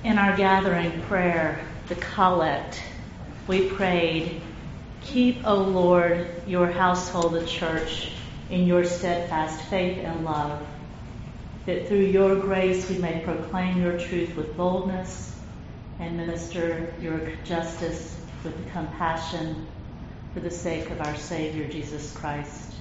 In our gathering prayer, the collect, we prayed, "Keep, O Lord, your household, the church, in your steadfast faith and love, that through your grace we may proclaim your truth with boldness and minister your justice with compassion for the sake of our Savior, Jesus Christ."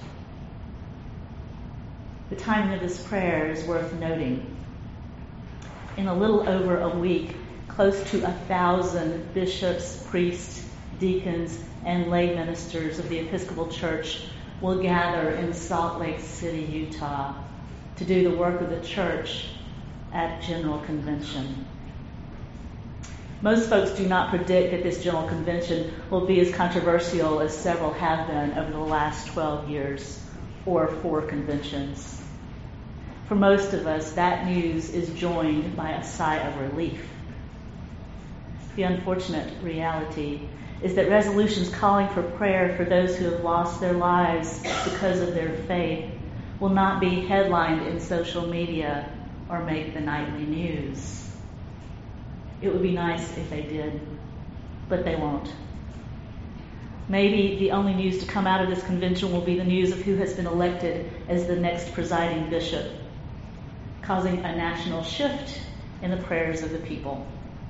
The timing of this prayer is worth noting. In a little over a week, close to 1,000 bishops, priests, deacons, and lay ministers of the Episcopal Church will gather in Salt Lake City, Utah, to do the work of the church at General Convention. Most folks do not predict that this General Convention will be as controversial as several have been over the last 12 years, or 4 conventions. For most of us, that news is joined by a sigh of relief. The unfortunate reality is that resolutions calling for prayer for those who have lost their lives because of their faith will not be headlined in social media or make the nightly news. It would be nice if they did, but they won't. Maybe the only news to come out of this convention will be the news of who has been elected as the next presiding bishop, causing a national shift in the prayers of the people.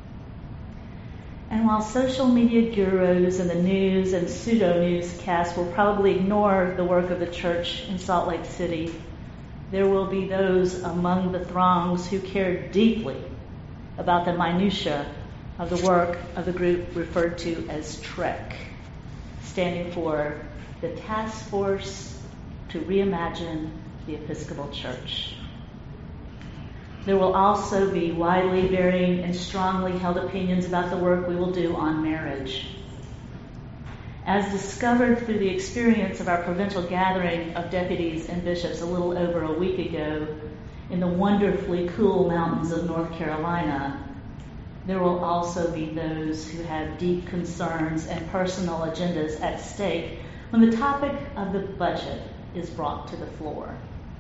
And while social media gurus and the news and pseudo-newscasts will probably ignore the work of the church in Salt Lake City, there will be those among the throngs who care deeply about the minutiae of the work of the group referred to as TREC, standing for the Task Force to Reimagine the Episcopal Church. There will also be widely varying and strongly held opinions about the work we will do on marriage. As discovered through the experience of our provincial gathering of deputies and bishops a little over a week ago in the wonderfully cool mountains of North Carolina, there will also be those who have deep concerns and personal agendas at stake when the topic of the budget is brought to the floor.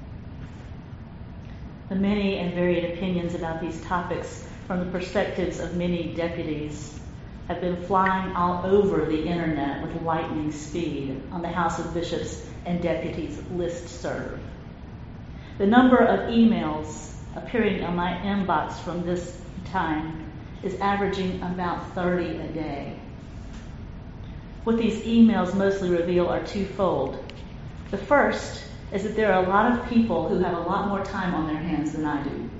The many and varied opinions about these topics from the perspectives of many deputies have been flying all over the internet with lightning speed on the House of Bishops and Deputies listserv. The number of emails appearing on my inbox from this time is averaging about 30 a day. What these emails mostly reveal are twofold. The first is that there are a lot of people who have a lot more time on their hands than I do.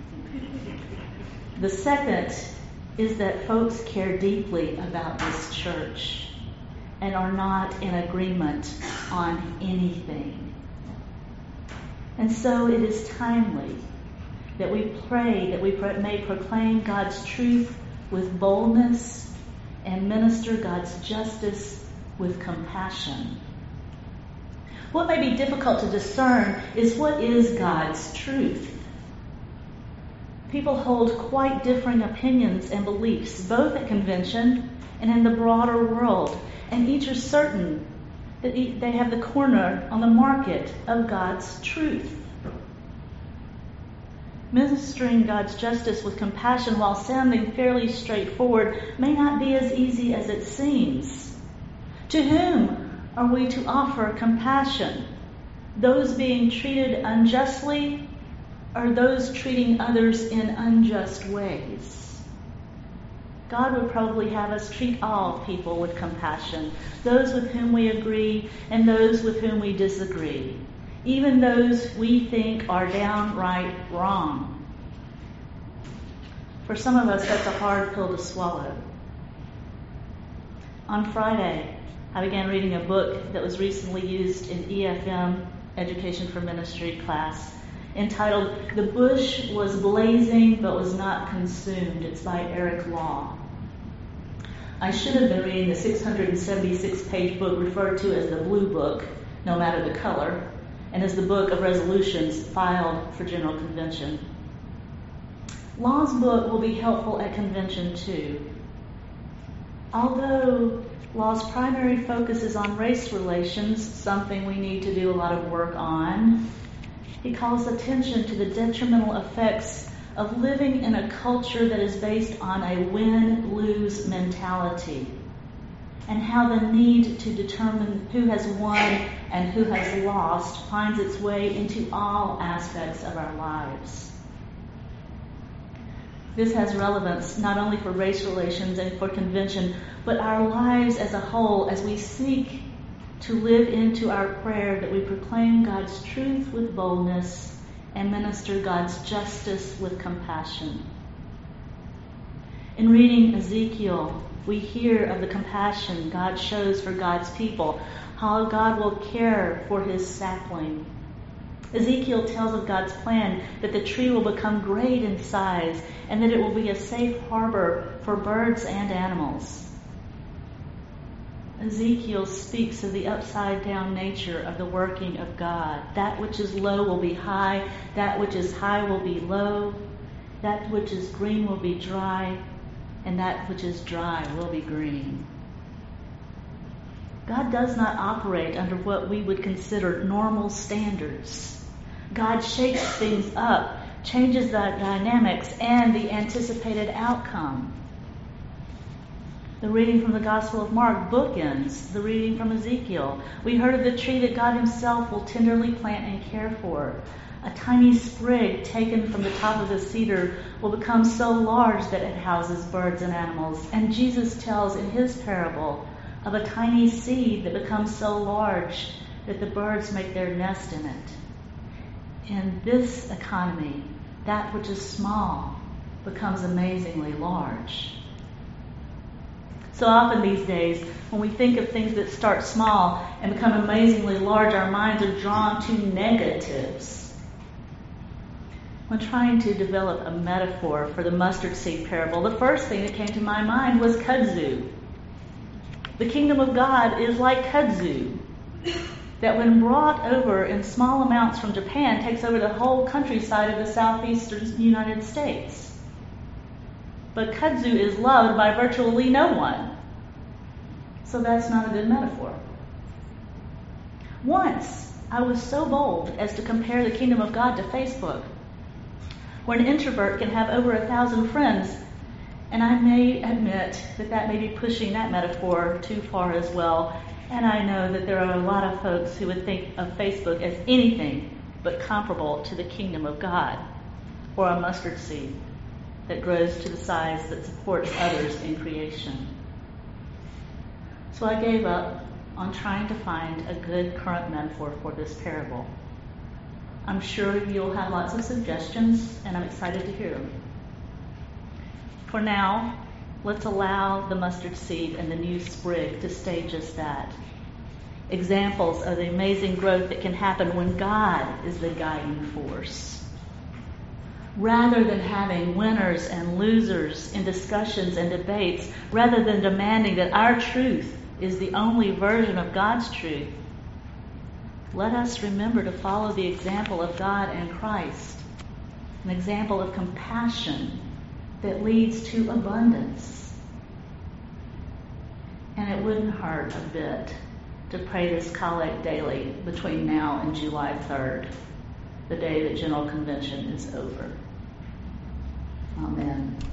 The second is that folks care deeply about this church and are not in agreement on anything. And so it is timely that we pray that we may proclaim God's truth with boldness and minister God's justice with compassion. What may be difficult to discern is what is God's truth. People hold quite differing opinions and beliefs, both at convention and in the broader world, and each are certain that they have the corner on the market of God's truth. Ministering God's justice with compassion while sounding fairly straightforward may not be as easy as it seems. To whom are we to offer compassion? Those being treated unjustly, or those treating others in unjust ways? God would probably have us treat all people with compassion, those with whom we agree and those with whom we disagree, even those we think are downright wrong. For some of us, that's a hard pill to swallow. On Friday, I began reading a book that was recently used in EFM, Education for Ministry class, entitled "The Bush Was Blazing But Was Not Consumed." It's by Eric Law. I should have been reading the 676-page book referred to as the Blue Book, no matter the color, and as the Book of Resolutions filed for General Convention. Law's book will be helpful at convention too. Although Law's primary focus is on race relations, something we need to do a lot of work on, he calls attention to the detrimental effects of living in a culture that is based on a win-lose mentality, and how the need to determine who has won and who has lost finds its way into all aspects of our lives. This has relevance not only for race relations and for convention, but our lives as a whole as we seek to live into our prayer that we proclaim God's truth with boldness and minister God's justice with compassion. In reading Ezekiel, we hear of the compassion God shows for God's people, how God will care for his sapling. Ezekiel tells of God's plan that the tree will become great in size and that it will be a safe harbor for birds and animals. Ezekiel speaks of the upside-down nature of the working of God. That which is low will be high, that which is high will be low, that which is green will be dry, and that which is dry will be green. God does not operate under what we would consider normal standards. God shakes things up, changes the dynamics and the anticipated outcome. The reading from the Gospel of Mark bookends the reading from Ezekiel. We heard of the tree that God himself will tenderly plant and care for. A tiny sprig taken from the top of the cedar will become so large that it houses birds and animals. And Jesus tells in his parable of a tiny seed that becomes so large that the birds make their nest in it. In this economy, that which is small becomes amazingly large. So often these days, when we think of things that start small and become amazingly large, our minds are drawn to negatives. When trying to develop a metaphor for the mustard seed parable, the first thing that came to my mind was kudzu. The kingdom of God is like kudzu, that when brought over in small amounts from Japan, takes over the whole countryside of the southeastern United States. But kudzu is loved by virtually no one. So that's not a good metaphor. Once, I was so bold as to compare the kingdom of God to Facebook, where an introvert can have over 1,000 friends. And I may admit that may be pushing that metaphor too far as well. And I know that there are a lot of folks who would think of Facebook as anything but comparable to the kingdom of God, or a mustard seed that grows to the size that supports others in creation. So I gave up on trying to find a good current metaphor for this parable. I'm sure you'll have lots of suggestions, and I'm excited to hear them. For now, let's allow the mustard seed and the new sprig to stay just that. Examples of the amazing growth that can happen when God is the guiding force. Rather than having winners and losers in discussions and debates, rather than demanding that our truth is the only version of God's truth, let us remember to follow the example of God and Christ, an example of compassion that leads to abundance. And it wouldn't hurt a bit to pray this collect daily between now and July 3rd, the day that General Convention is over. Amen.